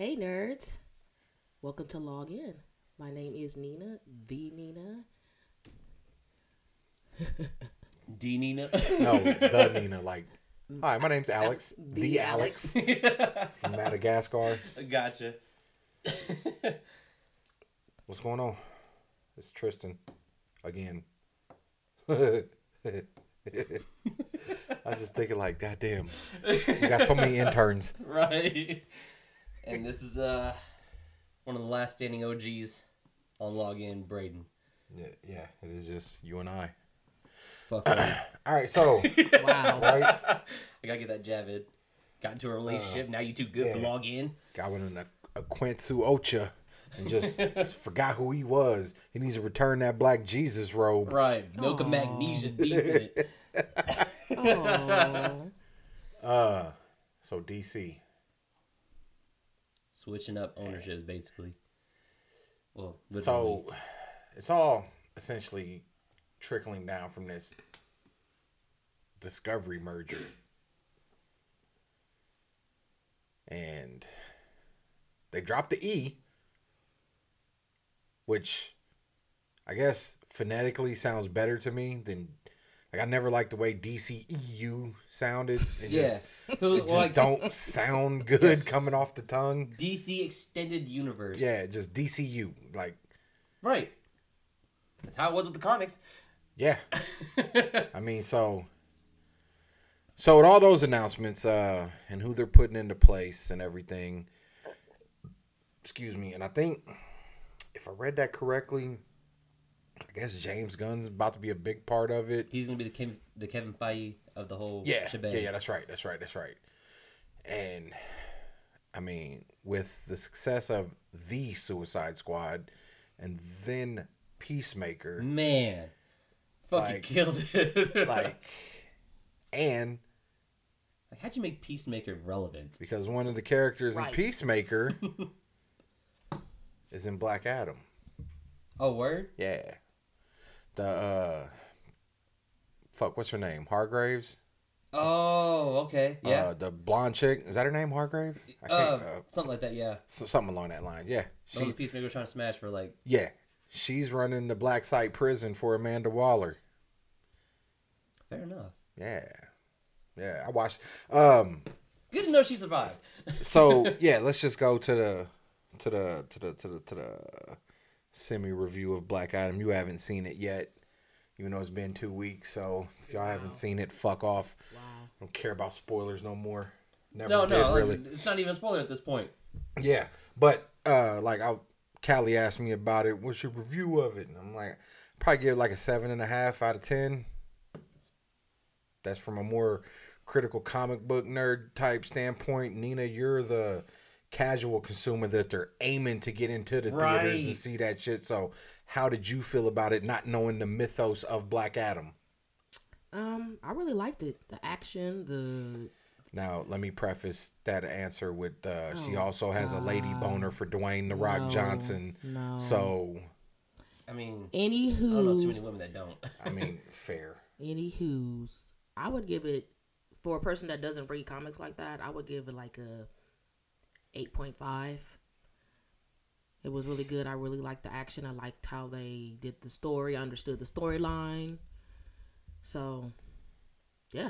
Hey nerds, welcome to Log In. My name is Nina, the Nina. D Nina. No, the Nina. Like, hi, my name's Alex, the Alex. from Madagascar. Gotcha. What's going on? It's Tristan again. I was just thinking, like, goddamn, we got so many interns. Right. And this is one of the last standing OGs on Login, Braden. Yeah, it is just you and I. Fuck you. All right, so Wow. right, I gotta get that jab in. Got into a relationship. Now you too good for yeah. Login. got one in a Quintu Ocha and just forgot who he was. He needs to return that Black Jesus robe. Right. Milk of magnesia deep in it. Aww. So DC. Switching up ownerships, basically. Well, literally. So it's all essentially trickling down from this Discovery merger. And they dropped the E, which I guess phonetically sounds better to me than, like, I never liked the way DCEU sounded. It just don't sound good coming off the tongue. DC Extended Universe. Yeah, just DCU. Like, Right. That's how it was with the comics. yeah. I mean, so with all those announcements, and who they're putting into place and everything, excuse me, and I think if I read that correctly, I guess James Gunn's about to be a big part of it. He's gonna be the Kevin Feige of the whole Yeah, shebang. yeah, that's right. And I mean, with the success of the Suicide Squad and then Peacemaker, Man, fucking Like- killed it. and Like, how'd you make Peacemaker relevant? because one of the characters Right. in Peacemaker is in Black Adam. Oh, word? Yeah. The what's her name? Hargraves? Oh, okay. Yeah. The blonde chick. Is that her name, Hargrave? I can't Something like that, yeah. something along that line. Yeah. The one the Peacemaker was trying to smash for, like... Yeah. She's running the Black Site prison for Amanda Waller. Fair enough. Yeah. Yeah, I watched. Good to know she survived. So yeah, let's just go to the semi review of Black Adam. You haven't seen it yet, even though it's been 2 weeks. So if y'all haven't seen it, fuck off. Wow. I don't care about spoilers no more. Never No, did really. it's not even a spoiler at this point. Yeah, but Callie asked me about it. What's your review of it? And I'm like, probably give it like a 7.5 out of 10. That's from a more critical comic book nerd type standpoint. Nina, you're the casual consumer that they're aiming to get into the theaters and Right. see that shit. So how did you feel about it, not knowing the mythos of Black Adam? I really liked it. The action, Now, let me preface that answer with she Oh, also has a lady God. boner for Dwayne "The Rock" No, Johnson. no. So, I mean, I don't know too many Anywho's, women that don't. I mean, fair. I would give it, for a person that doesn't read comics like that, I would give it like a 8.5. It was really good. I really liked the action. I liked how they did the story. I understood the storyline. So, yeah.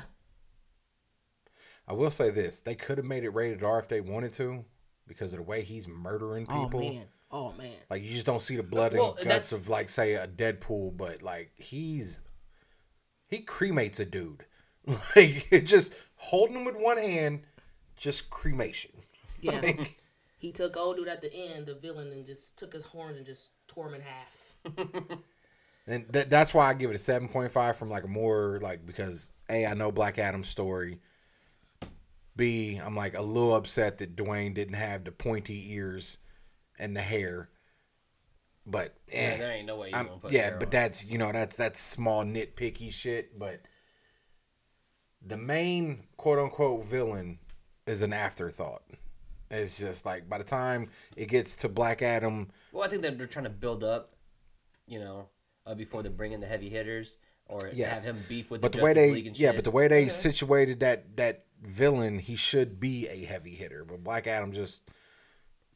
I will say this: they could have made it rated R if they wanted to, because of the way he's murdering people. Oh, man. Like, you just don't see the blood Well, and guts of, like, say, a Deadpool, but like he cremates a dude. Like, it just holding him with one hand, just cremation. Yeah. Like, He took old dude at the end, the villain, and just took his horns and just tore him in half. and that's why I give it a 7.5 from like a more like, because A, I know Black Adam's story. B, I'm like a little upset that Dwayne didn't have the pointy ears and the hair. But Yeah, there ain't no way you I'm- gonna put yeah, hair but on. that's small nitpicky shit. But the main quote unquote villain is an afterthought. It's just like by the time it gets to Black Adam, Well, I think that they're trying to build up, before they bring in the heavy hitters or Yes. have him beef with but the the way Justice they League and yeah, shit. but the way they situated that villain, he should be a heavy hitter. But Black Adam just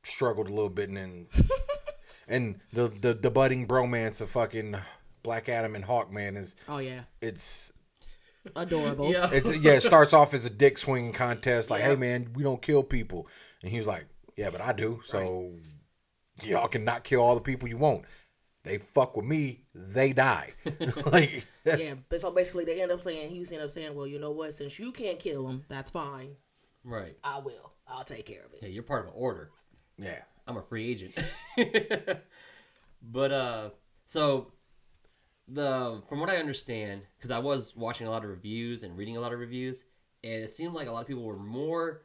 struggled a little bit, and then and the budding bromance of fucking Black Adam and Hawkman is Oh yeah, it's adorable. Yeah. it starts off as a dick swinging contest, like, Yeah. hey man, we don't kill people, and he's like, yeah, but I do, so y'all can not kill all the people you want. They fuck with me, they die. Like, Yeah, that's, but so basically they end up saying, well, you know what? Since you can't kill him, that's fine. Right. I will. I'll take care of it. Yeah, you're part of an order. yeah. I'm a free agent. But so from what I understand, because I was watching a lot of reviews and reading a lot of reviews, and it seemed like a lot of people were more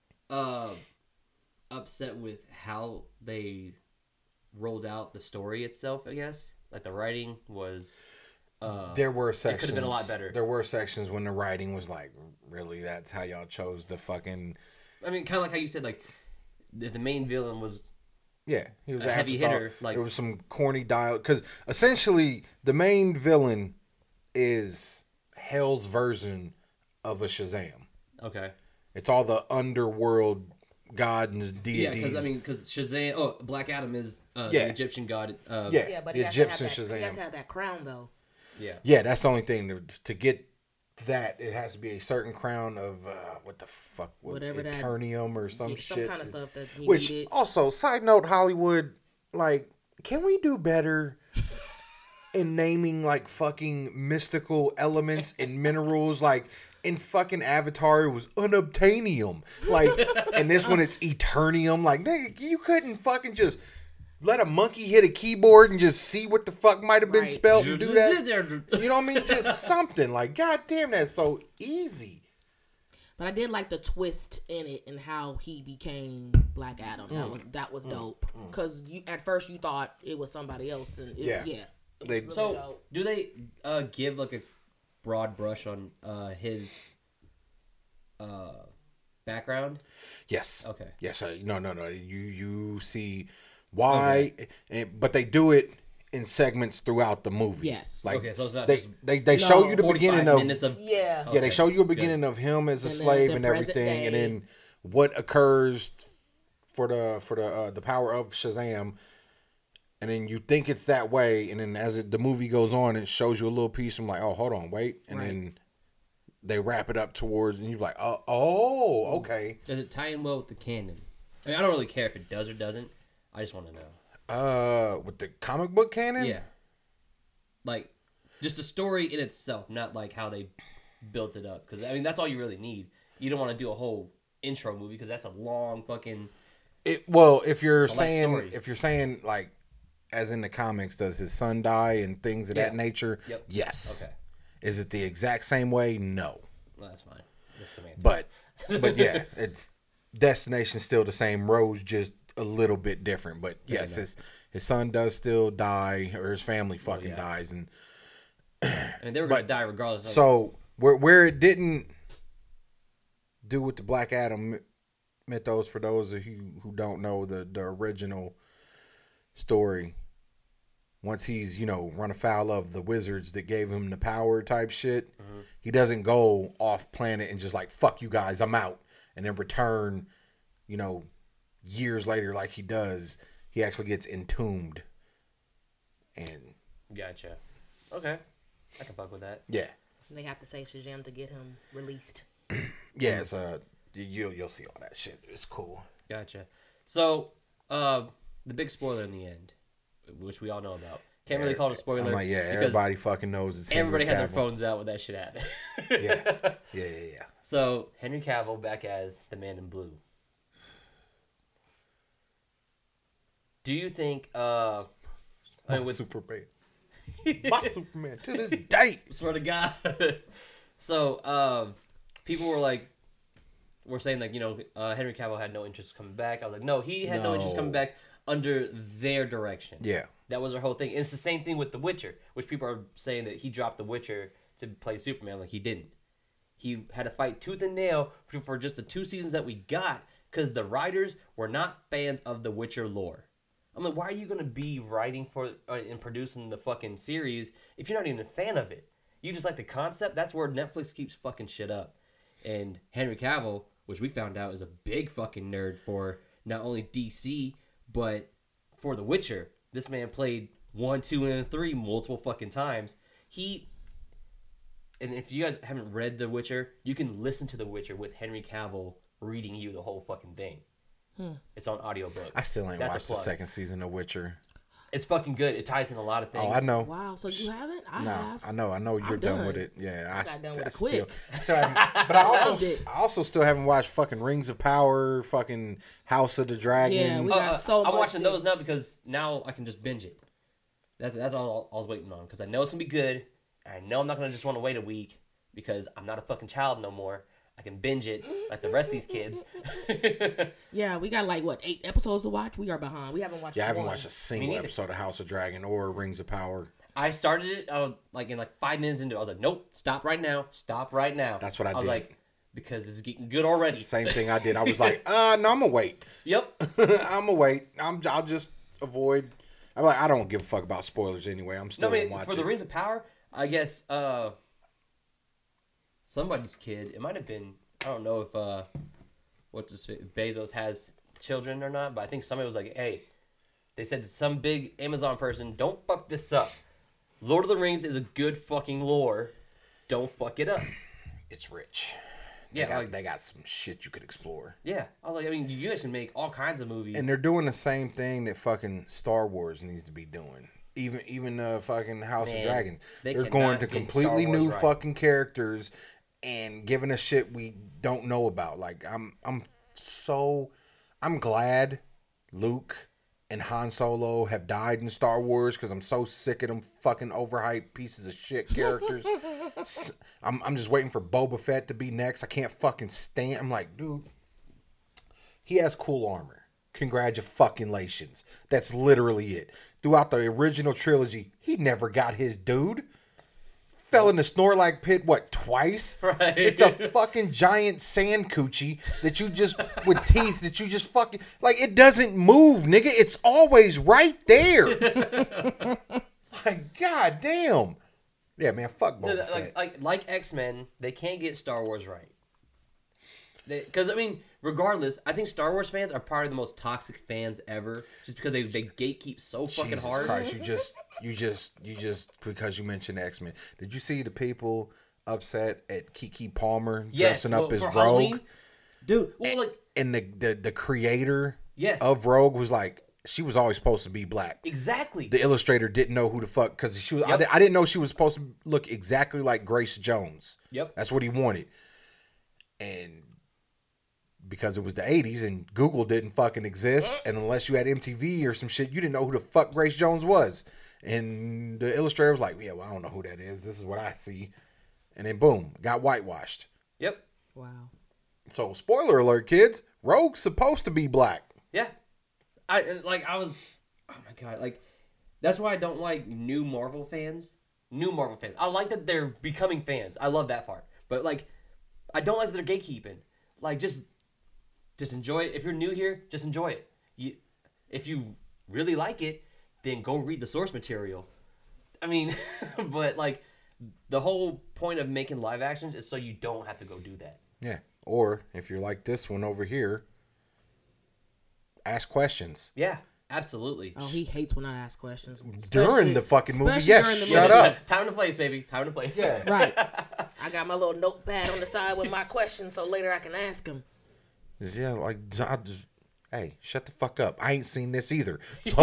upset with how they rolled out the story itself. I guess like the writing was. There were sections. It could have been a lot better. There were sections when the writing was like, really, that's how y'all chose the fucking. I mean, kind of like how you said, like the main villain was. Yeah, he was A an heavy afterthought. hitter, like- There was some corny dialogue because essentially the main villain is Hell's version of a Shazam. Okay. It's all the underworld gods and Yeah, deities. because Shazam. Oh, Black Adam is Yeah. the Egyptian god. Yeah. Yeah, but The he has to have Egyptian that, he has Shazam. to have that crown though. Yeah. Yeah, that's the only thing to get that. It has to be a certain crown of what the fuck, Whatever that- Eternium or some Yeah, shit. some kind of stuff that he Which needed. also, side note, Hollywood, like, can we do better in naming like fucking mystical elements and minerals? Like in fucking Avatar, it was unobtainium. Like, and this one it's eternium. Like, nigga, you couldn't fucking just let a monkey hit a keyboard and just see what the fuck might have been Right. spelled and do that. You know what I mean? Just something like, goddamn, that's so easy. But I did like the twist in it and how he became Black Adam. That was dope. Because at first you thought it was somebody else, and Yeah. it was They- really So, dope. do they give like a broad brush on his background? Yes. Okay. Yes. No. You see why, but they do it in segments throughout the movie. Yes. Like Okay, so it's not they just they show you the 45 beginning of minutes of Yeah. yeah, they Okay, show you a good. beginning of him as a And then slave the and present everything, and day. then what occurs for the power of Shazam. And then you think it's that way, and then as the movie goes on, it shows you a little piece. I'm like, oh, hold on, wait, and Right. then they wrap it up towards, and you're like, oh, okay. Does it tie in well with the canon? I mean, I don't really care if it does or doesn't. I just want to know. With the comic book canon, Yeah. Like, just the story in itself, not like how they built it up. Because I mean, that's all you really need. You don't want to do a whole intro movie because that's a long fucking. Well, if you're story. saying like, as in the comics, does his son die and things of that Yeah. nature? Yep. Yes. Okay. Is it the exact same way? No. Well, that's fine. That's semantics. But yeah, it's destination's still the same. Rose just a little bit different. But yes, his son does still die, or his family fucking yeah. dies, and I mean, they were going to die regardless. so where it didn't do with the Black Adam mythos, for those of you who don't know the original story, once he's run afoul of the wizards that gave him the power type shit, he doesn't go off planet and just like, fuck you guys, I'm out, and then return years later like he does. He actually gets entombed, and Gotcha. Okay. I can fuck with that. yeah, They have to say Shazam to get him released. yeah, it's you'll see all that shit. It's cool. Gotcha. So, the big spoiler in the end, which we all know about. Can't really call it a spoiler. I'm like, yeah, because everybody fucking knows it's Henry everybody had their Cavill. phones out when that shit happened. Yeah. So, Henry Cavill back as the Man in Blue. Do you think, I mean, with Superman. It's my Superman to this day. swear to God. So, people were saying like, Henry Cavill had no interest coming back. I was like, no, he had no interest No. coming back under their direction. Yeah. That was their whole thing. And it's the same thing with The Witcher, which people are saying that he dropped The Witcher to play Superman. Like, he didn't. He had to fight tooth and nail for just the 2 seasons that we got because the writers were not fans of The Witcher lore. I'm like, why are you going to be writing for and producing the fucking series if you're not even a fan of it? You just like the concept? That's where Netflix keeps fucking shit up. And Henry Cavill, which we found out is a big fucking nerd for not only DC, But for The Witcher, this man played 1, 2, and 3 multiple fucking times. And if you guys haven't read The Witcher, you can listen to The Witcher with Henry Cavill reading you the whole fucking thing. It's on audiobook. I still ain't watched the second season of Witcher. It's fucking good. It ties in a lot of things. Oh, I know. Wow, so you haven't? I have. I know you're done with it. Yeah, I got done with it still, quick. but I also still haven't watched fucking Rings of Power, fucking House of the Dragon. Yeah, we got so much. I'm watching those now because now I can just binge it. That's all I was waiting on because I know it's gonna be good. And I know I'm not gonna just want to wait a week because I'm not a fucking child no more. I can binge it like the rest of these kids. Yeah, we got like 8 episodes to watch. We are behind. We haven't watched. Yeah, I haven't watched a single episode of House of Dragon or Rings of Power. I started it. I was in 5 minutes into it. I was like, nope, stop right now. Stop right now. That's what I did. I was like, because it's getting good already. Same thing I did. I was like, no, I'm gonna wait. Yep. I'm gonna wait. I'll just avoid. I'm like, I don't give a fuck about spoilers anyway. I'm still gonna watch for the Rings of Power, I guess somebody's kid. It might have been. I don't know if Bezos has children or not, but I think somebody was like, "Hey," they said to some big Amazon person, "Don't fuck this up. Lord of the Rings is a good fucking lore. Don't fuck it up." It's rich. Yeah, they got some shit you could explore. Yeah, I was like, I mean, you guys can make all kinds of movies, and they're doing the same thing that fucking Star Wars needs to be doing. Even fucking House of Dragons, they're going to completely new fucking characters and giving us shit we don't know about. Like I'm glad Luke and Han Solo have died in Star Wars because I'm so sick of them fucking overhyped pieces of shit characters. I'm just waiting for Boba Fett to be next. I can't fucking stand. I'm like, dude, he has cool armor. Congratulations. That's literally it. Throughout the original trilogy, he never got his dude. Fell in the Snorlax pit, twice? Right. It's a fucking giant sand coochie that you just, with teeth that you just fucking, like, it doesn't move, nigga. It's always right there. Like, goddamn. Yeah, man, fuck Boba Fett. Like X-Men, they can't get Star Wars right. Because, I mean, regardless, I think Star Wars fans are probably the most toxic fans ever, just because they gatekeep so fucking hard. Jesus Christ, you just because you mentioned X-Men. Did you see the people upset at Keke Palmer dressing up as Rogue? Halloween? Dude, well, and the creator of Rogue was like, she was always supposed to be black. Exactly. The illustrator didn't know who the fuck, because she was. Yep. I didn't know she was supposed to look exactly like Grace Jones. Yep. That's what he wanted. And because it was the 80s and Google didn't fucking exist, and unless you had MTV or some shit, you didn't know who the fuck Grace Jones was. And the illustrator was like, yeah, well, I don't know who that is. This is what I see. And then boom, got whitewashed. Yep. Wow. So, spoiler alert, kids, Rogue's supposed to be black. Yeah. Oh my God, that's why I don't like new Marvel fans. I like that they're becoming fans. I love that part. But, I don't like that they're gatekeeping. Just enjoy it. If you're new here, just enjoy it. If you really like it, then go read the source material. I mean, but the whole point of making live actions is so you don't have to go do that. Yeah. Or if you're like this one over here, ask questions. Yeah, absolutely. Oh, he hates when I ask questions. During the fucking movie. Yes, shut up. Time to place, baby. Time to place. Yeah. Right. I got my little notepad on the side with my questions so later I can ask him. Yeah, hey, shut the fuck up. I ain't seen this either. So,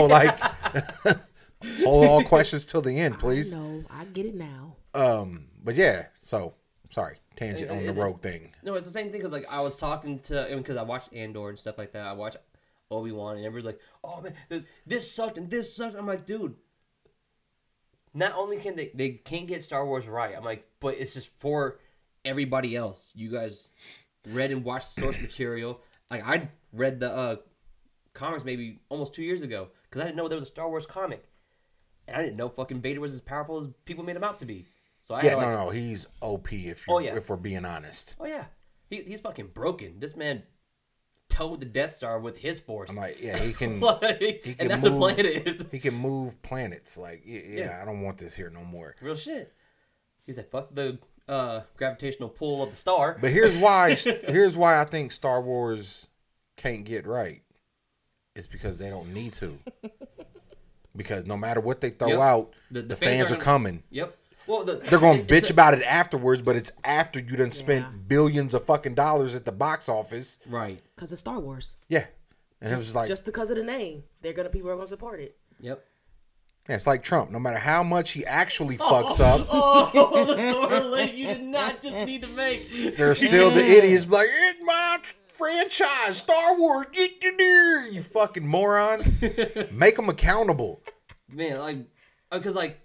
hold all questions till the end, please. No, I get it now. But yeah, so, sorry, tangent on the Rogue thing. No, it's the same thing, because, I was talking to, because I watched Andor and stuff like that. I watched Obi-Wan, and everybody's like, oh, man, this sucked and this sucked. I'm like, dude, not only can they can't get Star Wars right, I'm like, but it's just for everybody else. You guys read and watched the source material. I read the comics maybe almost 2 years ago because I didn't know there was a Star Wars comic, and I didn't know fucking Vader was as powerful as people made him out to be. So he's OP if we're being honest. Oh yeah, he's fucking broken. This man towed the Death Star with his force. I'm like, yeah, he can. He can that's move, a planet. He can move planets. I don't want this here no more. Real shit. He's like, fuck the gravitational pull of the star. But here's why I think Star Wars can't get right. it's because they don't need to. Because no matter what they throw Yep. out, The the fans fans are are gonna- coming. Yep. Well, They're going to it's bitch about it afterwards, but it's after you done spent Yeah. billions of fucking dollars at the box office. right. Because it's Star Wars. Yeah. And it was like, Just because of the name, people are gonna support it. Yep. yeah, it's like Trump. No matter how much he actually fucks up, Oh, the Thor link you did not just need to make. there's still the idiots like, it's my franchise, Star Wars, you fucking morons. Make them accountable. Man, like, because like,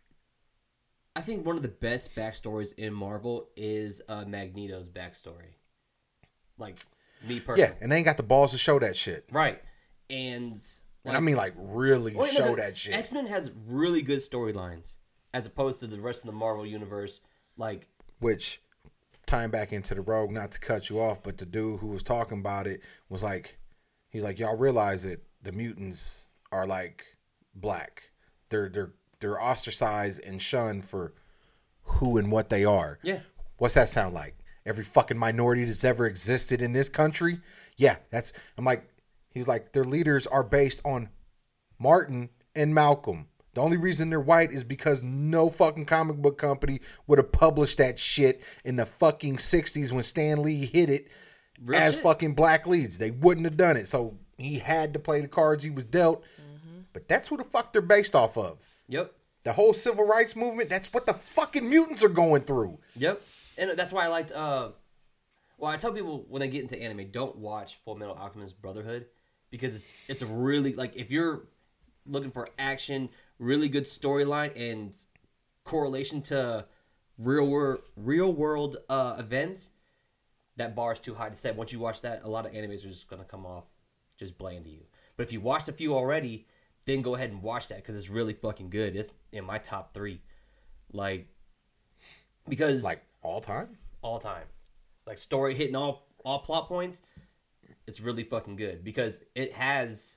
I think one of the best backstories in Marvel is Magneto's backstory. Like, me personally. Yeah, and they ain't got the balls to show that shit. Right. And And I mean, like, really show that shit. X-Men has really good storylines as opposed to the rest of the Marvel universe. Like, Which, tying back into the Rogue, not to cut you off, but the dude who was talking about it was like, he's like, y'all realize that the mutants are like black. They're ostracized and shunned for who and what they are. yeah. What's that sound like? Every fucking minority that's ever existed in this country? Yeah, I'm like, he was like, their leaders are based on Martin and Malcolm. The only reason they're white is because no fucking comic book company would have published that shit in the fucking 60s when Stan Lee hit it Real as shit. fucking black leads. They wouldn't have done it. So he had to play the cards he was dealt. But that's who the fuck they're based off of. Yep. The whole civil rights movement, that's what the fucking mutants are going through. Yep. And that's why I liked, well, I tell people when they get into anime, don't watch Full Metal Alchemist Brotherhood because it's a really, like, if you're looking for action, really good storyline and correlation to real world events, that bar is too high to set. Once you watch that, a lot of animes are just going to come off just bland to you. But if you watched a few already, then go ahead and watch that because it's really fucking good. It's in my top 3. Like, because... Like, all time? all time. Like, story hitting all plot points, it's really fucking good because it has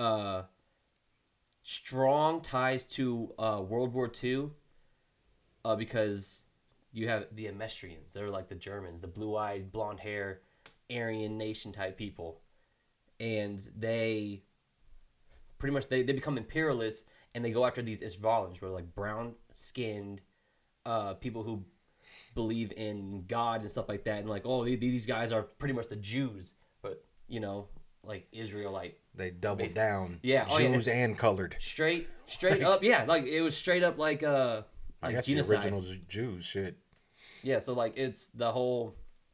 strong ties to World War II because you have the Emestrians. They're like the Germans, the blue-eyed, blonde hair, Aryan nation type people. And they pretty much, they become imperialists and they go after these Ishvalans, who are like brown-skinned people who believe in God and stuff like that, and like, oh, these guys are pretty much the Jews, but you know, like Israelite. They doubled down. Yeah, Jews and colored. Straight up, yeah, like it was straight up like I guess genocide. the original Jews shit. Yeah, so like it's the whole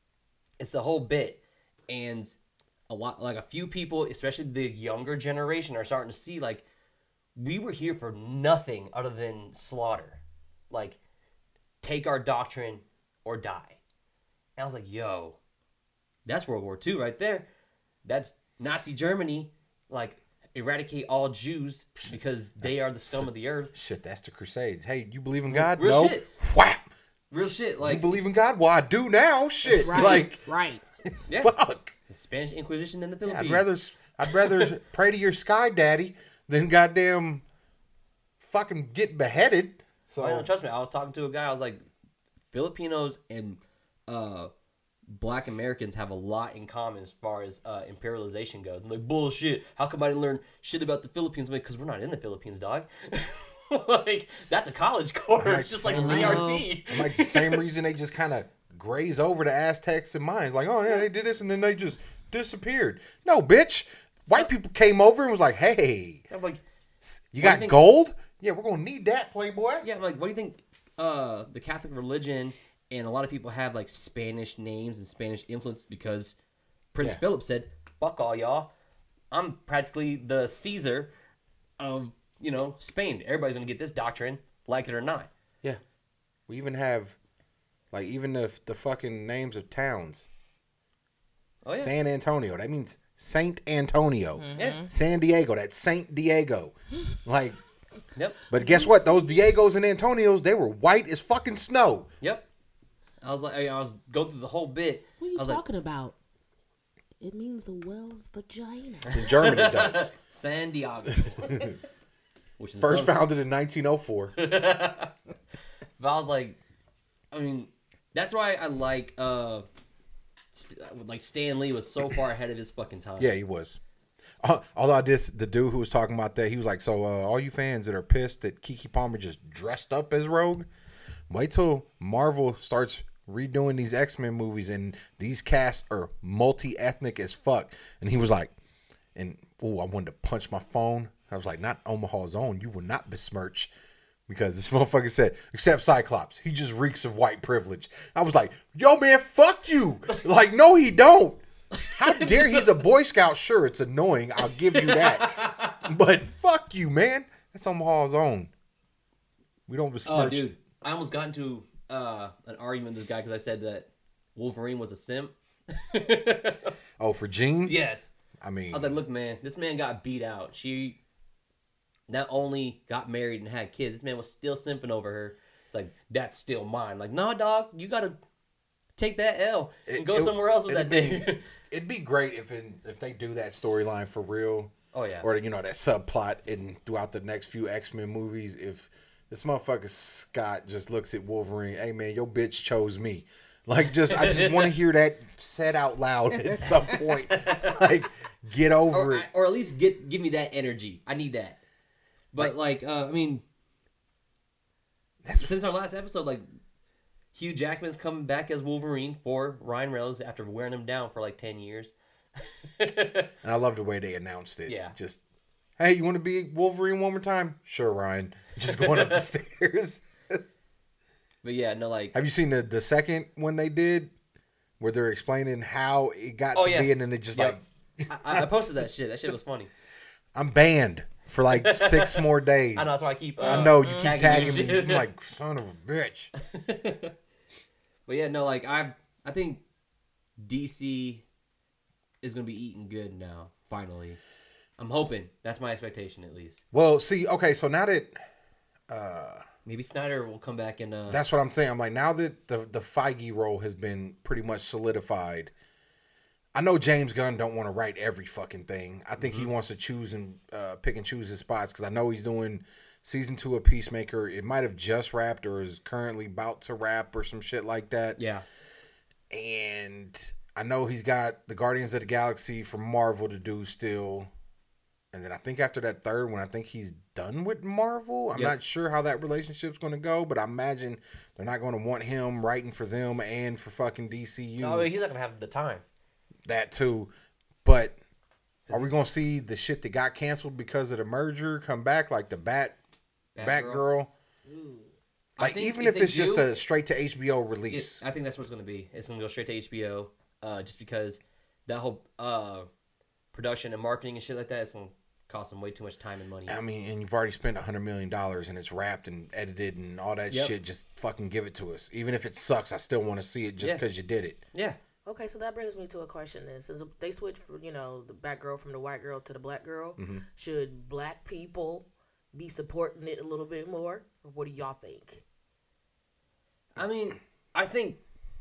bit, and a few people, especially the younger generation, are starting to see like we were here for nothing other than slaughter, like take our doctrine or die. And I was like, yo, that's World War II right there. That's Nazi Germany, like eradicate all Jews because they are the scum of the earth. Shit, that's the Crusades. Hey, you believe in God? Real No. shit. Whap. Real shit, You like believe in God? Well, I do now. Shit, Right. like Right. yeah, fuck. the Spanish Inquisition in the Philippines. I'd rather pray to your sky daddy than goddamn fucking get beheaded. So Oh, no, trust me, I was talking to a guy. I was like, Filipinos and Black Americans have a lot in common as far as imperialization goes. I'm like, bullshit. How come I didn't learn shit about the Philippines? I'm like, because we're not in the Philippines, dog. Like, that's a college course, I'm like, just like same CRT. I'm like the same reason they just kind of graze over the Aztecs and Mayans. Like, oh yeah, they did this and then they just disappeared. No, bitch. White people came over and was like, hey, I'm like, you What do you got think- gold? Yeah, we're gonna need that, Playboy. yeah, I'm like, what do you think the Catholic religion and a lot of people have like Spanish names and Spanish influence because Prince Yeah. Philip said, fuck all y'all. I'm practically the Caesar of, you know, Spain. Everybody's going to get this doctrine, like it or not. Yeah. We even have, like, even the fucking names of towns. Oh, yeah. San Antonio. That means Saint Antonio. Yeah. San Diego. That's Saint Diego. Like, Yep. but guess what? Those Diegos and Antonios, they were white as fucking snow. Yep. I was like, I was going through the whole bit. What are you I was talking about? It means a whale's vagina. In Germany, it does. like, San Diego. Which is First some- founded in 1904. But I was like, I mean, that's why I like Stan Lee was so far ahead of his fucking time. Yeah, he was. Although I did, the dude who was talking about that, he was like, so all you fans that are pissed that Keke Palmer just dressed up as Rogue, wait till Marvel starts redoing these X-Men movies and these casts are multi-ethnic as fuck. And he was like, I wanted to punch my phone. I was like, not Omaha's own. You will not besmirch. Because this motherfucker said, except Cyclops. He just reeks of white privilege. I was like, yo, man, fuck you. Like, no, he don't. How dare he's a Boy Scout? Sure, it's annoying. I'll give you that. But fuck you, man. That's Omaha's own. We don't besmirch. Oh, dude. I almost got into an argument with this guy because I said that Wolverine was a simp. Oh, for Jean? Yes. I mean, I was like, look, man, this man got beat out. She not only got married and had kids, this man was still simping over her. It's like, that's still mine. Like, nah, dog, you got to take that L and go somewhere else with that day. It'd be great if they do that storyline for real. Oh, yeah. Or, that subplot throughout the next few X-Men movies. If this motherfucker Scott just looks at Wolverine, hey, man, your bitch chose me. Like, I just want to hear that said out loud at some point. Like, get over it. Or at least give me that energy. I need that. But, since our last episode, Hugh Jackman's coming back as Wolverine for Ryan Reynolds after wearing him down for 10 years. And I love the way they announced it. Yeah. Just, hey, you want to be Wolverine one more time? Sure, Ryan. Just going up the stairs. But yeah, no, Have you seen the second one they did? Where they're explaining how it got to be, and then it just I posted that shit. That shit was funny. I'm banned for 6 more days. I know, that's why I keep... I know, you keep tagging me. I'm like, son of a bitch. But yeah, no, I think DC is going to be eating good now, finally. I'm hoping. That's my expectation, at least. Well, see, okay, so now that... maybe Snyder will come back and... That's what I'm saying. I'm like, now that the Feige role has been pretty much solidified, I know James Gunn don't want to write every fucking thing. I think he wants to choose and pick and choose his spots, because I know he's doing season 2 of Peacemaker. It might have just wrapped or is currently about to wrap or some shit like that. Yeah. And I know he's got the Guardians of the Galaxy from Marvel to do still. And then I think after that third one, I think he's done with Marvel. I'm not sure how that relationship's going to go, but I imagine they're not going to want him writing for them and for fucking DCU. No, he's not going to have the time. That too. But are we going to see the shit that got canceled because of the merger come back, like the Batgirl? Even if it's just a straight to HBO release. I think that's what it's going to be. It's going to go straight to HBO, just because that whole production and marketing and shit like that, it's going to cost them way too much time and money. I mean, and you've already spent $100 million and it's wrapped and edited and all that shit. Just fucking give it to us. Even if it sucks, I still want to see it just because you did it. Yeah. Okay, so that brings me to a question then. Since they switched from, the black girl from the white girl to the black girl, should black people be supporting it a little bit more? Or what do y'all think? I mean, I think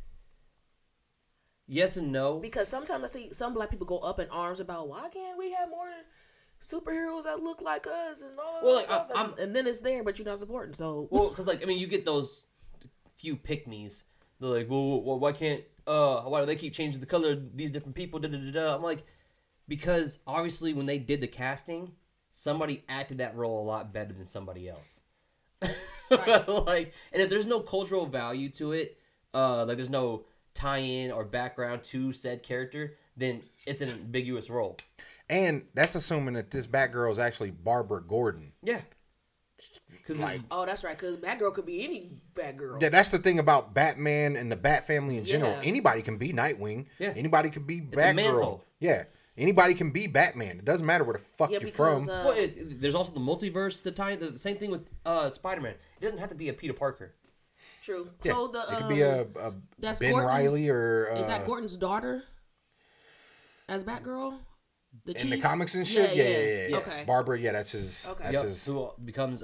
yes and no. Because sometimes I see some black people go up in arms about, why can't we have more superheroes that look like us and all that stuff? And then it's there, but you're not supporting. So because you get those few pick-me's. They're like, well, why can't why do they keep changing the color of these different people? I'm like, because obviously when they did the casting, somebody acted that role a lot better than somebody else. Right. And if there's no cultural value to it, there's no tie-in or background to said character, then it's an ambiguous role. And that's assuming that this Batgirl is actually Barbara Gordon. Yeah. Oh, that's right, because Batgirl could be any Batgirl. Yeah, that's the thing about Batman and the Bat family in general. Anybody can be Nightwing. Yeah. Anybody can be Batgirl. Yeah. Anybody can be Batman. It doesn't matter where the fuck you're from. There's also the multiverse to tie. The same thing with Spider-Man. It doesn't have to be a Peter Parker. True. Yeah. So it could be a Ben Reilly or... is that Gordon's daughter as Batgirl? In the comics and shit? Yeah. Okay. Barbara, that's his... Okay. That's his... Who becomes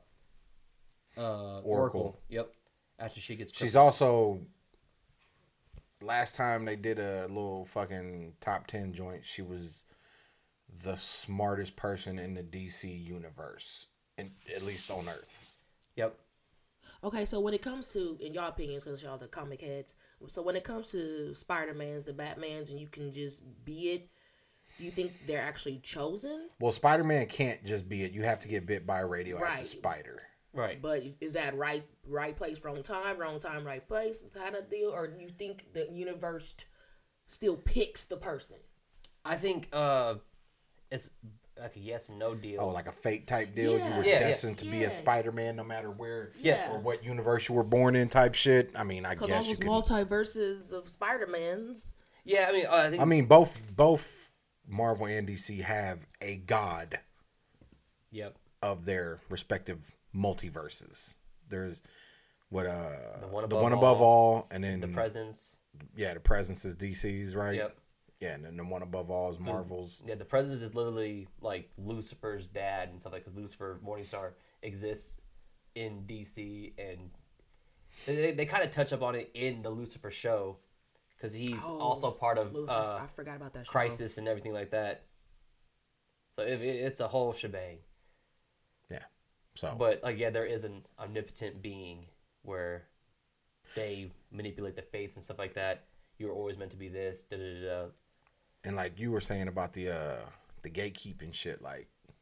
Oracle. Yep. After she gets... She's also... Last time they did a little fucking top 10 joint, she was the smartest person in the DC universe, at least on Earth. Yep. Okay, so when it comes to, in y'all opinions, because y'all the comic heads, so when it comes to Spider-Mans, the Batmans, and you can just be it, Do you think they're actually chosen? Well, Spider-Man can't just be it. You have to get bit by a radioactive spider. Right. But is that right place, wrong time, right place kind of deal? Or do you think the universe still picks the person? I think it's like a yes and no deal. Oh, like a fate type deal. Yeah. You were destined to be a Spider-Man no matter where or what universe you were born in type shit. I mean, I guess you could. Because all those multiverses of Spider-Mans. Yeah, I mean, both Marvel and DC have a god. Yep. Of their respective multiverses. There's what the one above all, and then the Presence. Yeah, the Presence is DC's, right? Yep. Yeah, and then the one above all is Marvel's. Yeah, the Presence is literally like Lucifer's dad and stuff like, because Lucifer, Morningstar, exists in DC, and they kind of touch up on it in the Lucifer show, because he's also part of I forgot about that show. Crisis and everything like that. So it's a whole shebang. Yeah. So. But there is an omnipotent being where they manipulate the fates and stuff like that. You're always meant to be this. Da, da, da, da. And like you were saying about the gatekeeping shit, like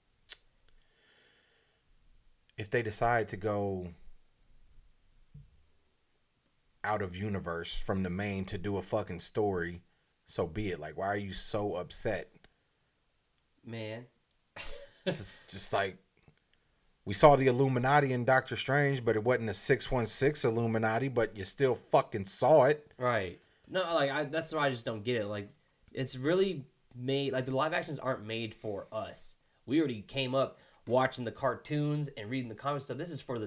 if they decide to go out of universe from the main to do a fucking story, so be it. Like, why are you so upset? Man. just like we saw the Illuminati in Doctor Strange, but it wasn't a 616 Illuminati, but you still fucking saw it. Right. No, that's why I just don't get it. Like, it's really made, like, the live actions aren't made for us. We already came up watching the cartoons and reading the comic stuff. This is for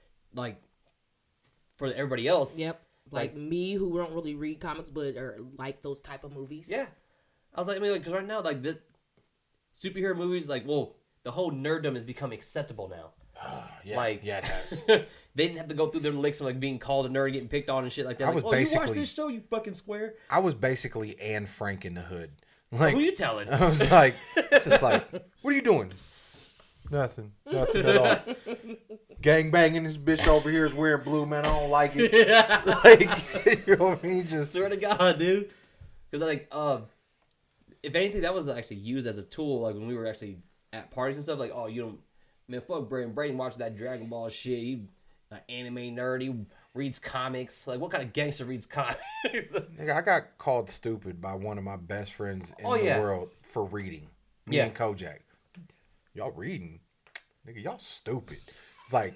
for everybody else. Yep. Like me, who don't really read comics, but or like those type of movies. Yeah. I was like, because right now, like, the superhero movies, like, well, the whole nerddom has become acceptable now. Yeah, it has. They didn't have to go through their licks of like being called a nerd, getting picked on and shit like that. You watched this show, you fucking square. I was basically Anne Frank in the hood. Like, who you telling? I was like, just like, what are you doing? Nothing at all. Gang banging this bitch over here is wearing blue, man. I don't like it. Like, you know what I mean? Just swear to God, dude. Because like, if anything, that was actually used as a tool. Like when we were actually at parties and stuff. Like, oh, you don't. Man, fuck Braden. Braden watches that Dragon Ball shit. He an anime nerd. He reads comics. Like, what kind of gangster reads comics? Nigga, I got called stupid by one of my best friends in the world for reading. Me and Kojak. Y'all reading? Nigga, y'all stupid. It's like,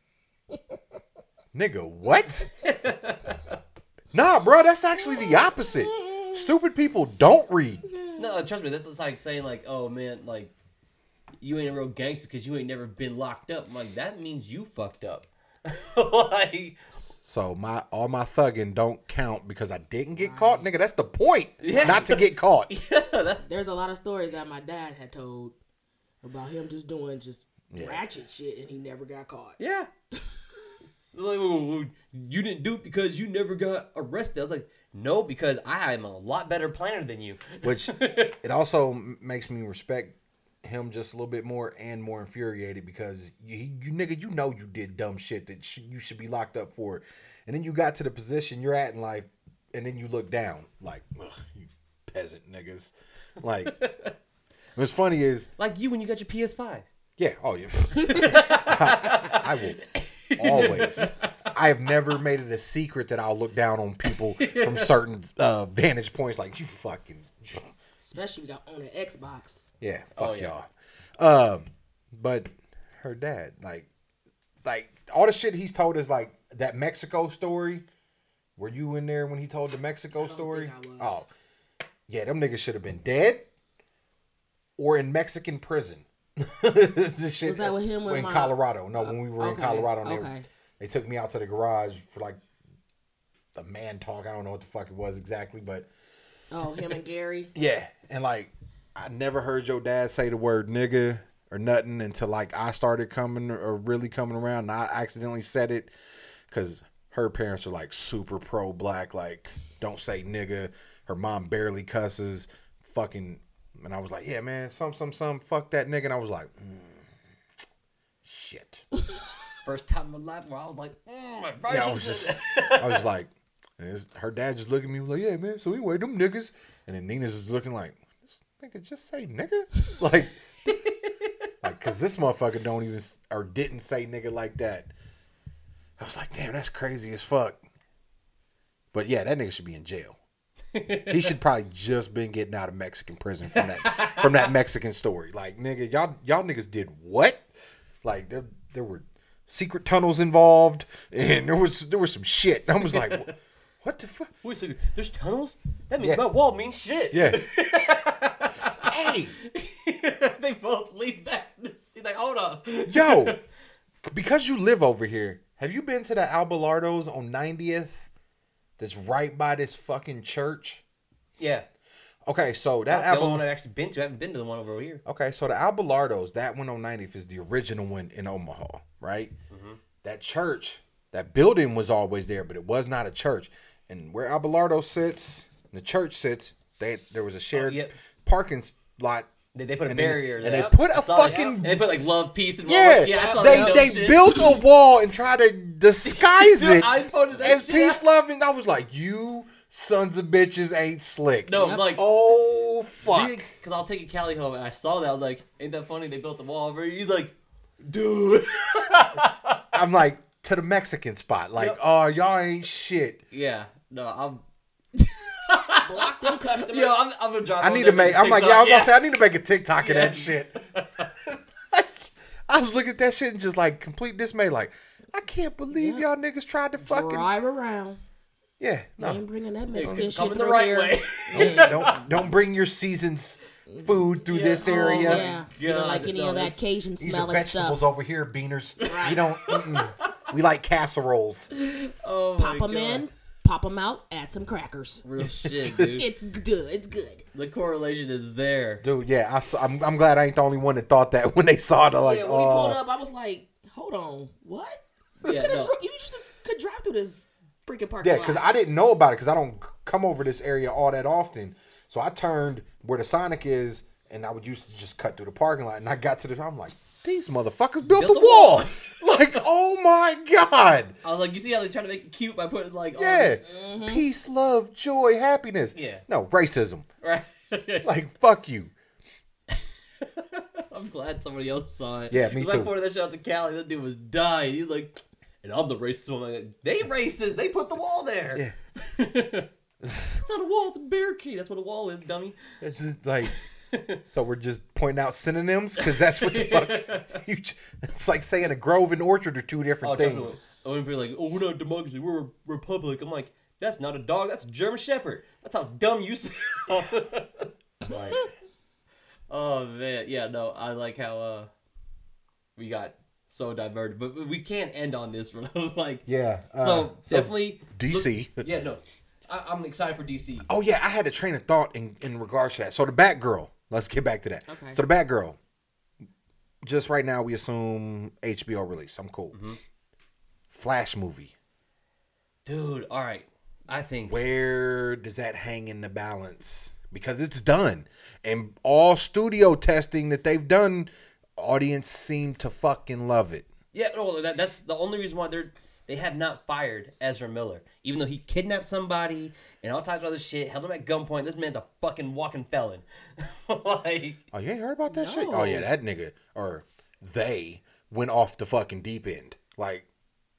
nigga, what? Nah, bro, that's actually the opposite. Stupid people don't read. No, trust me. That's like saying, like, oh, man, like, you ain't a real gangster because you ain't never been locked up. I'm like, that means you fucked up. Like, so all my thugging don't count because I didn't get caught, nigga. That's the point, not to get caught. There's a lot of stories that my dad had told about him just doing ratchet shit, and he never got caught. Yeah. Like, well, you didn't do it because you never got arrested. I was like, no, because I am a lot better planner than you. Which it also makes me respect him just a little bit more and more infuriated because you nigga, you know you did dumb shit that you should be locked up for, and then you got to the position you're at in life, and then you look down like, ugh, you peasant niggas. Like, what's funny is like you when you got your PS5. Yeah, oh yeah. I will always. I have never made it a secret that I'll look down on people from certain vantage points. Like, you fucking. Especially we got on an Xbox. Yeah, fuck y'all. But her dad, like all the shit he's told us, like that Mexico story. Were you in there when he told the Mexico story? Oh, yeah, them niggas should have been dead or in Mexican prison. This shit, was that with him in Colorado? No, when we were in Colorado, they took me out to the garage for like the man talk. I don't know what the fuck it was exactly, but him and Gary. Yeah, and like I never heard your dad say the word nigga or nothing until like I started really coming around, and I accidentally said it because her parents are like super pro black, like don't say nigga. Her mom barely cusses, fucking. And I was like, yeah, man, some, fuck that nigga. And I was like, shit. First time in my life where I was like, yeah, I was like, her dad just looking at me like, yeah, man, so anyway, them niggas. And then Nina's just looking like, this nigga, just say nigga. Like, cause this motherfucker don't even or didn't say nigga like that. I was like, damn, that's crazy as fuck. But yeah, that nigga should be in jail. He should probably just been getting out of Mexican prison from that Mexican story. Like, nigga, y'all niggas did what? Like, there were secret tunnels involved, and there was some shit. And I was like, what the fuck? Wait a second, there's tunnels? That means my wall means shit. Yeah. Hey. They both leave that. Like, hold on. Yo, because you live over here, have you been to the Abelardo's on 90th? That's right by this fucking church. Yeah. Okay, so that That's the only one I've actually been to. I haven't been to the one over here. Okay, so the Abelardo's, that one on 90th is the original one in Omaha, right? Mm-hmm. That church, that building was always there, but it was not a church. And where Abelardo sits, the church sits, there was a shared parking lot. They put a barrier there. And they put a fucking... And they put like love, peace, and I saw they built a wall and tried to disguise it as peace, love, and I was like, you sons of bitches ain't slick. No, like... Oh, fuck. Because I was taking Callie home and I saw that. I was like, ain't that funny? They built the wall over here. He's like, dude. I'm like, to the Mexican spot. Like, oh, y'all ain't shit. Yeah. No, I'm... Block them customers. Yo, I'm gonna drop. I need to make. I'm like, I was gonna say, I need to make a TikTok of that shit. I was looking at that shit and just like complete dismay. Like, I can't believe y'all niggas tried to fucking drive around. Yeah, no. They ain't bringing that Mexican shit coming the right way. Don't bring your season's food through this area. Yeah, you don't like any of that Cajun these smelling are vegetables stuff over here, beaners. Right. You don't. We like casseroles. Oh, pop them in. Pop them out, add some crackers. Real shit, dude. It's good. It's good. The correlation is there. Dude, yeah. I'm glad I ain't the only one that thought that when they saw it. Like, when we pulled up, I was like, hold on. What? Yeah, you could drive through this freaking parking lot. Yeah, because I didn't know about it because I don't come over this area all that often. So I turned where the Sonic is, and I would used to just cut through the parking lot. And I got to I'm like, these motherfuckers built the wall. Like, oh my God. I was like, you see how they try to make it cute by putting like, peace, love, joy, happiness. Yeah. No, racism. Right. Like, fuck you. I'm glad somebody else saw it. Yeah, me too. I pointed that shit out to Callie. That dude was dying. He's like, and I'm the racist one. I'm like, they racist. They put the wall there. Yeah. It's not a wall. It's a barricade. That's what a wall is, dummy. It's just like... So we're just pointing out synonyms because that's what the fuck. It's like saying a grove and orchard are two different things. I wouldn't be like, oh, we're not a democracy, we're a republic. I'm like, that's not a dog, that's a German Shepherd. That's how dumb you sound. Like, oh man, yeah, no, I like how we got so diverted, but we can't end on this. Like, yeah. So definitely DC. Yeah, no, I'm excited for DC. Oh yeah, I had a train of thought in regards to that. So the Batgirl. Let's get back to that. Okay. So the Batgirl. Just right now, we assume HBO release. I'm cool. Mm-hmm. Flash movie. Dude, all right. I think. Where does that hang in the balance? Because it's done. And all studio testing that they've done, audience seem to fucking love it. Yeah, no, that's the only reason why they have not fired Ezra Miller. Even though he kidnapped somebody and all types of other shit, held him at gunpoint. This man's a fucking walking felon. Like, oh, you ain't heard about that shit? Oh, yeah, that nigga, or they, went off the fucking deep end. Like,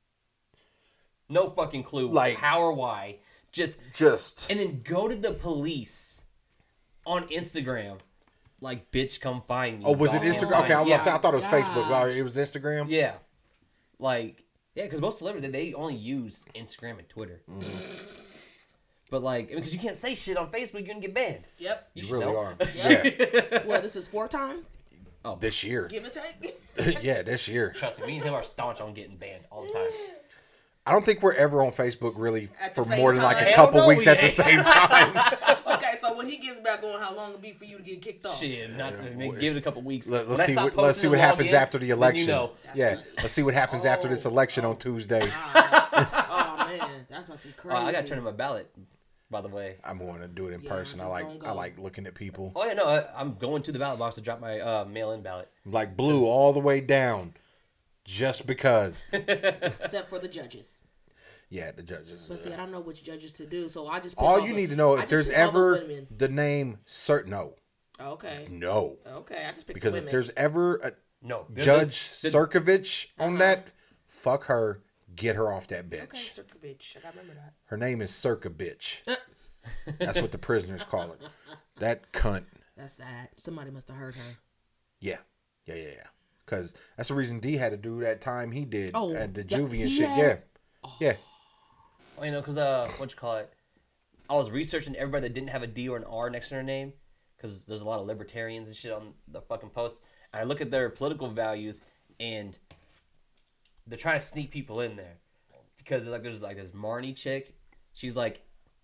no fucking clue. Like, how or why. Just. And then go to the police on Instagram. Like, bitch, come find me. Oh, was it Instagram? Okay, I thought it was Facebook. Well, it was Instagram? Yeah. Like, yeah, because most celebrities, they only use Instagram and Twitter. Mm-hmm. But, like, because you can't say shit on Facebook, you're going to get banned. Yep. You really are. Yep. Yeah. Well, this is 4th time? Oh, this year. Give or take? Yeah, this year. Trust me and him are staunch on getting banned all the time. I don't think we're ever on Facebook really for more than like time. a couple weeks at the same time. Okay, so when he gets back on, how long it'll be for you to get kicked off? Shit, give it a couple weeks. Let's see what happens after the election. You know. Yeah, let's see what happens after this election on Tuesday. Oh man, that's about to be crazy. I got to turn in my ballot, by the way. I'm going to do it in person. I like looking at people. Oh yeah, no, I'm going to the ballot box to drop my mail-in ballot. Like blue all the way down, just because. Except for the judges. Yeah, the judges. But see, I don't know which judges to do, so I just all you need to know if there's ever the name certain. No. Okay. No. Okay, I just picked Because women. if there's ever a No. Judge Sirkovich on that, fuck her. Get her off that bitch. Okay, Sirkovich. I gotta remember that. Her name is Circa bitch. That's what the prisoners call it. That cunt. That's sad. Somebody must have heard her. Yeah. Because that's the reason D had to do that time he did at the that- juvie and he shit. had- Yeah. Well, you know, because what you call it? I was researching everybody that didn't have a D or an R next to their name, because there's a lot of libertarians and shit on the fucking post. And I look at their political values, and they're trying to sneak people in there, because there's this Marnie chick. She's like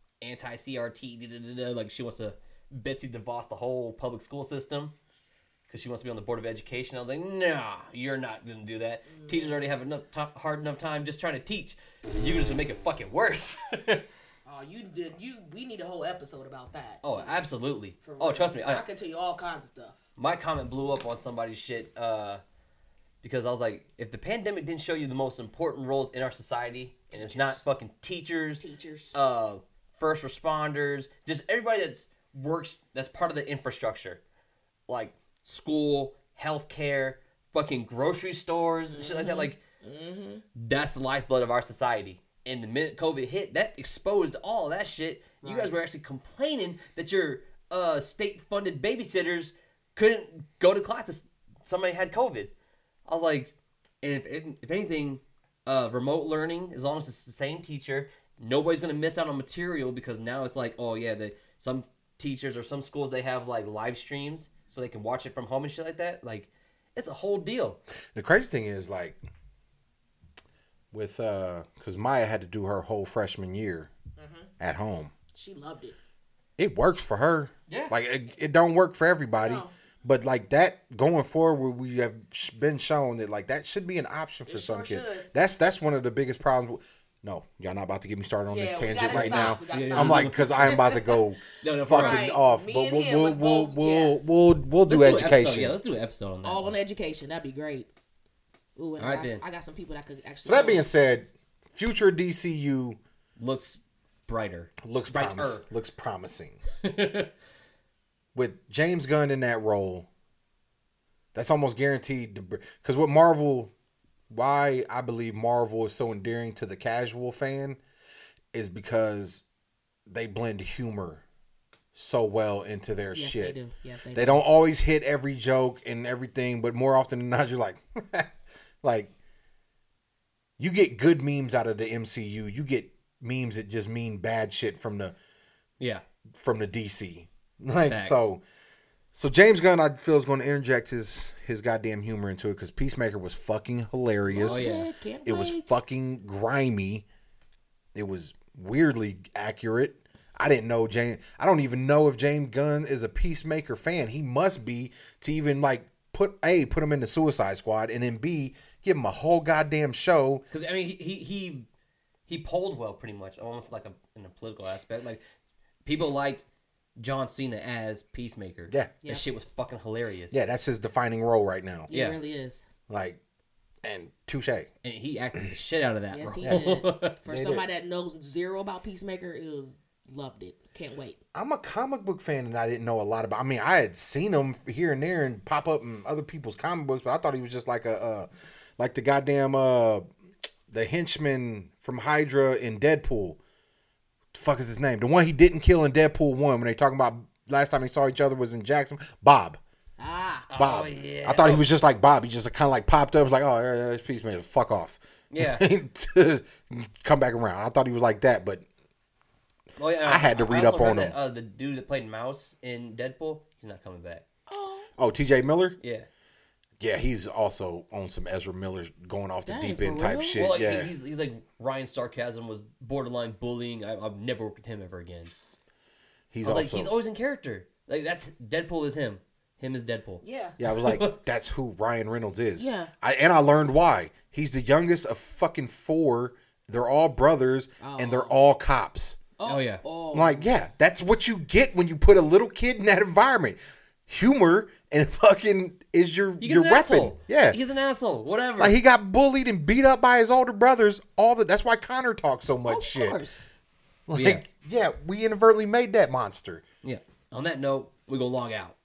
anti-CRT, like she wants to Betsy DeVos the whole public school system. Because she wants to be on the Board of Education. I was like, nah, you're not going to do that. Teachers already have hard enough time just trying to teach. You're just going to make it fucking worse. Oh, we need a whole episode about that. Oh, absolutely. For Oh, real. trust me. I can tell you all kinds of stuff. My comment blew up on somebody's shit because I was like, if the pandemic didn't show you the most important roles in our society, and it's not fucking teachers, first responders, just everybody that's part of the infrastructure, like school, healthcare, fucking grocery stores, and shit like that. Like, that's the lifeblood of our society. And the minute COVID hit, that exposed all of that shit. Right. You guys were actually complaining that your state-funded babysitters couldn't go to class. Somebody had COVID. I was like, and if anything, remote learning, as long as it's the same teacher, nobody's gonna miss out on material, because now it's like, oh yeah, some teachers or some schools, they have like live streams so they can watch it from home and shit like that. Like, it's a whole deal. The crazy thing is, like, with because Maya had to do her whole freshman year at home. She loved it. It works for her. Yeah. Like, it don't work for everybody. No. But like that going forward, we have been shown that like that should be an option for some sure kids. should. That's one of the biggest problems. No, y'all not about to get me started on this we tangent gotta right stop. now. We gotta Yeah, stop. I'm like, because I am about to go No, fucking right. off. Me But and him would both- we'll do Let's do an education. episode. Yeah, let's do an episode on that. All on education. That'd be great. Ooh, and All right, then. I got some people that could actually. So that being said, future DCU Looks brighter. looks Brighter. promising. With James Gunn in that role, that's almost guaranteed. Because what Marvel, why I believe Marvel is so endearing to the casual fan, is because they blend humor so well into their Yes, shit. they do. Yes, they They do. don't always hit every joke and everything, but more often than not, you're like, like, you get good memes out of the MCU. You get memes that just mean bad shit from the DC. Like, Facts. so James Gunn, I feel, is going to interject his goddamn humor into it, because Peacemaker was fucking hilarious. Oh, yeah. Can't It was wait. fucking grimy. It was weirdly accurate. I didn't know I don't even know if James Gunn is a Peacemaker fan. He must be, to even like put him in the Suicide Squad, and then B, give him a whole goddamn show. Because I mean, he polled well, pretty much, almost like in a political aspect. Like, people liked John Cena as Peacemaker. Yeah. That shit was fucking hilarious. Yeah, that's his defining role right now. It Yeah. really is. Like, and touche. And he acted the shit out of that, Yes, bro. he did. For They somebody that knows zero about Peacemaker, loved it. Can't wait. I'm a comic book fan, and I didn't know a lot about. I mean, I had seen him here and there and pop up in other people's comic books, but I thought he was just like like the goddamn the henchman from Hydra in Deadpool. The fuck is his name? The one he didn't kill in Deadpool 1 when they talking about last time they saw each other was in Jackson. Bob. Bob. Oh, yeah. I thought he was just like Bob. He just kind of like popped up. Was like, oh, yeah, that's Peacemaker. Fuck off. Yeah. Come back around. I thought he was like that, but Well, yeah, I had to read also up on heard him. that, the dude that played Mouse in Deadpool, he's not coming back. oh, T.J. Miller. Yeah. Yeah, he's also on some Ezra Miller's going off the Dang, deep for end type real? shit. Well, like, yeah, he's like, Ryan Sarcasm was borderline bullying. I've never worked with him ever again. he's I was also. like, he's always in character. Like, that's Deadpool is him. Him is Deadpool. Yeah. yeah, I was like, that's who Ryan Reynolds is. Yeah. I learned why. He's the youngest of fucking 4. They're all brothers, and they're all cops. Oh, yeah. I'm like, yeah, that's what you get when you put a little kid in that environment. Humor and fucking is your You get an weapon. asshole. Yeah. He's an asshole. Whatever. Like, he got bullied and beat up by his older brothers. That's why Connor talks so much Of shit. course. Like, yeah, we inadvertently made that monster. Yeah. On that note, we go log out.